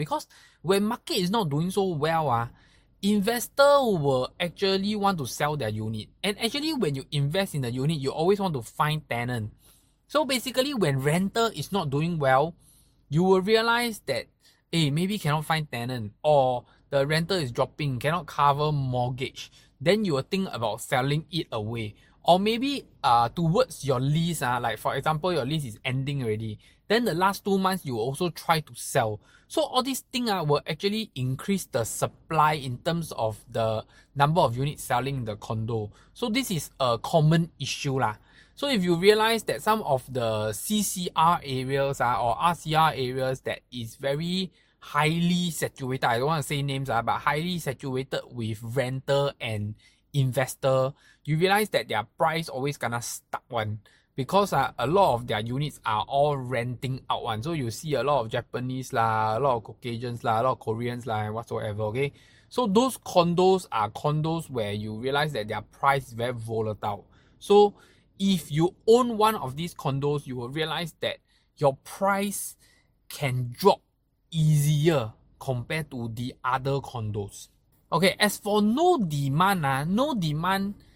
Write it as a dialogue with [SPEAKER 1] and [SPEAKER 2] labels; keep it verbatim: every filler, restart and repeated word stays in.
[SPEAKER 1] Because when market is not doing so well, ah, investor will actually want to sell their unit. And actually when you invest in the unit, you always want to find tenant. So basically when rental is not doing well, you will realize that, hey, maybe cannot find tenant, or the rental is dropping, cannot cover mortgage. Then you will think about selling it away. Or maybe uh towards your lease, uh, like for example, your lease is ending already. Then the last two months, you will also try to sell. So all these things uh, will actually increase the supply in terms of the number of units selling in the condo. So this is a common issue lah. So if you realize that some of the C C R areas uh, or R C R areas that is very highly saturated, I don't want to say names, uh, but highly saturated with renter and investor, you realize that their price always gonna stuck one. Because uh, a lot of their units are all renting out one. So you see a lot of Japanese lah, a lot of Caucasians lah, a lot of Koreans lah, and whatsoever, okay? So those condos are condos where you realize that their price is very volatile. So if you own one of these condos, you will realize that your price can drop easier compared to the other condos. Okay, as for no demand, uh, no demand